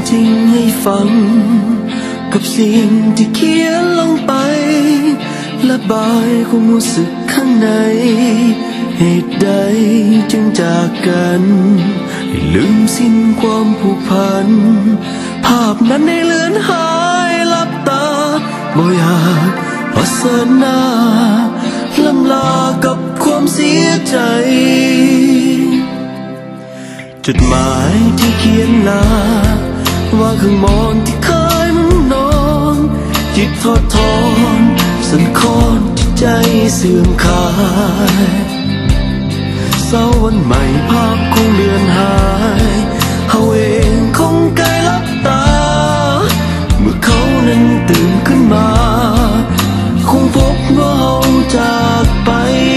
จริงให้ฟังกับสิ่งที่เขียนลงไประบายความรู้สึกข้างในเหตุใดจึงจากกันลืมสิ้นความผูกพันภาพนั้นได้เลือนหายลับตาบ่อยากเผชิญหน้าล่ำลากับความเสียใจจดหมายที่เขียนลาว่าเครื่องมอนที่เคยมันนอนจิตทอดทอนสันคอนที่ใจเสื่อมคลายเศร้าวันใหม่ภาพคงเลือนหายเฮาเองคงใกล้ลับตาเมื่อเขานั้นตื่นขึ้นมาคงพบว่าเฮาจากไป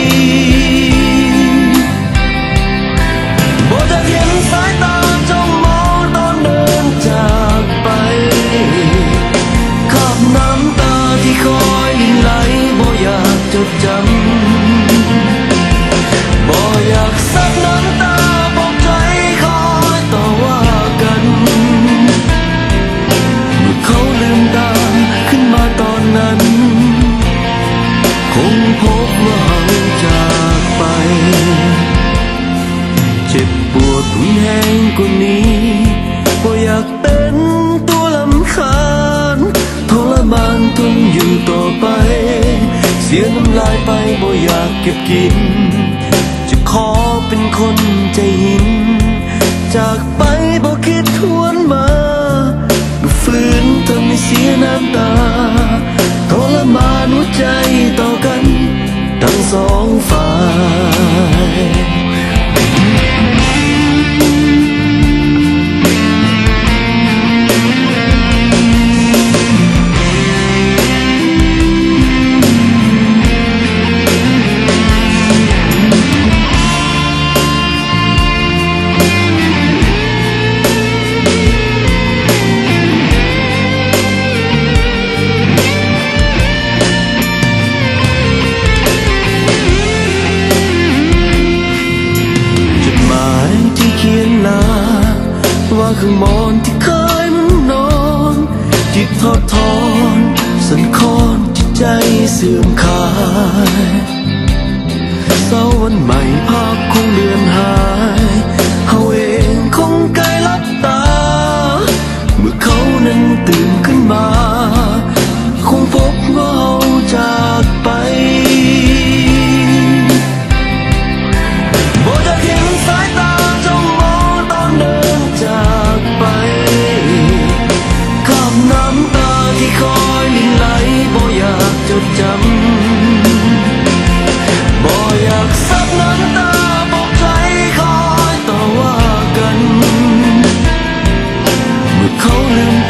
บ่จะเห็นสายตาจ้องมองตอนเดินจากไปคราบน้ำตาที่คอยลิ่นไหลบ่อยากจดจำบ่อยากซับน้ำตาบอกใจคอยต่อว่ากันเมื่อเขาลืมตาขึ้นมาตอนนั้นคงพบว่าเฮาจากไปเจ็บปวดรุนแรงกว่านี้บ่อยากเป็นตัวรำคาญทรมานทนอยู่ต่อไปเสียน้ำลายไปบ่อยากเก็บกินจะขอเป็นคนใจหินจากไปบ่คิดทวนมาฝืนทำให้เสียน้ำตาทรมานหัวใจต่อกันทั้งสองฝ่ายว่าเครื่องมอนที่เคยมันนอนจิตทอดทอนสันคอนจิตใจเสื่อมคลายเศร้าวันใหม่ภาพคงเลือนหายเฮาเองคงใกล้ลับตาเมื่อเขานั้นตื่นขึ้นมาคงพบว่าเฮาจากไปบ่จะเห็นสายตาจ้องมองตอนเดินจากไปคราบน้ำตาที่คอยลิ่นไหลบ่อยากจดจำบ่อยากซับน้ำตาบอกใจคอยต่อว่ากันเมื่อเขาลืม